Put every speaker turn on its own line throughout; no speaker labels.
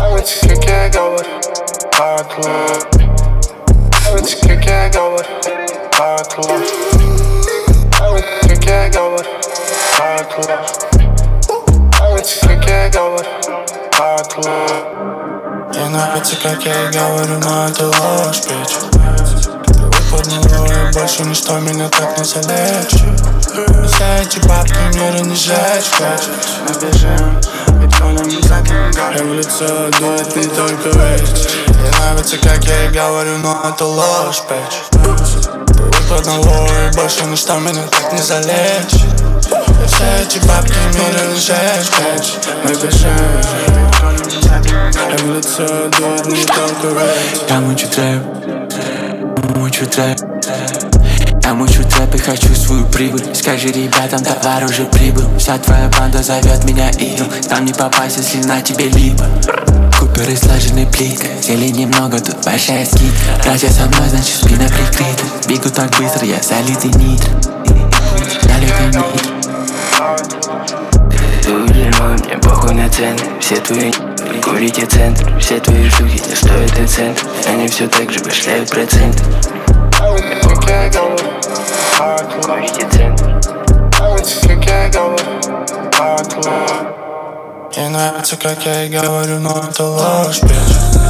Девочки, как я говорю, поклон. Девочки, как я говорю, поклон. Девочки, как я говорю, поклон. Девочки, как я говорю, поклон. Ей нравится, как я ей говорю, но это ложь, бич. Привык под него, и больше ничто меня так не залечит. За эти бабки мира не жечь хочет. Мы бежим, ведь полем не закинем. И в лицо дует не только вещь. Ей нравится, как я ей говорю, но это ложь, бич. Привык одного, и больше ничто меня так не залечит. За эти бабки мира не жечь хочет. Мы бежим, и в лицо дует не только вещь.
Я мучу трэп, мучу трэп. Я мучу трэп и хочу свою прибыль. Скажи ребятам, товар уже прибыл. Вся твоя банда зовет меня идол. Там не попасть, если на тебе либо Купер и сложенный плиткой. Зелень немного, тут большая скидка. Братья со мной, значит спина прикрыта. Бегу так быстро, я залитый нитро. Налитый нитро.
Ты дерьмо, мне похуй на цены. Все твои курите центр. Все твои штуки не стоят и цент. Они все так же башляют проценты. Курите центр.
Ей нравится, как я ей говорю, но это ложь, бич.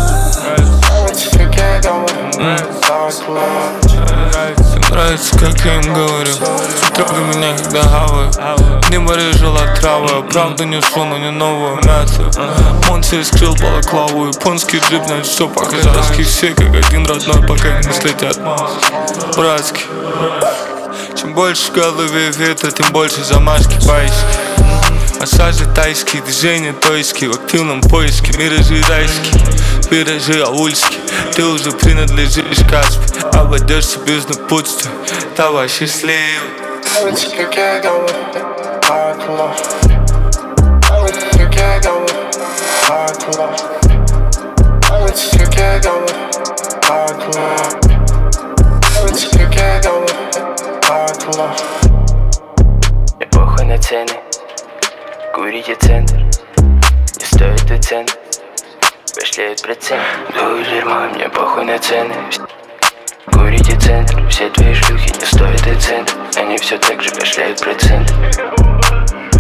Нравится, как я им говорю. Трогай меня, когда хаваю. Небо режила травы. Правду несу, но не новую мясо. Он себе скрыл балаклаву. Японский джип, значит все по-казахски. Все как один родной, пока не слетят. Братский. Чем больше в голове ветра, тем больше замашки байски. Массажи тайские, движения тойские. В активном поиске, миражи райские. Виражи аульские. Ты уже принадлежишь Каспи. Обойдешься без напутствия. Давай счастливый.
Девочки, как я говорю, поклон. Девочки, как я говорю, поклон. Девочки, как я говорю, поклон. Девочки, как я говорю, поклон.
Мне похуй на цены. Курите центр. Не стоит и цент. Башляют процент. Дуй дерьмо, мне похуй на цены. Курите центр. Все твои шлюхи не стоят и цент. Они все так же башляют процент.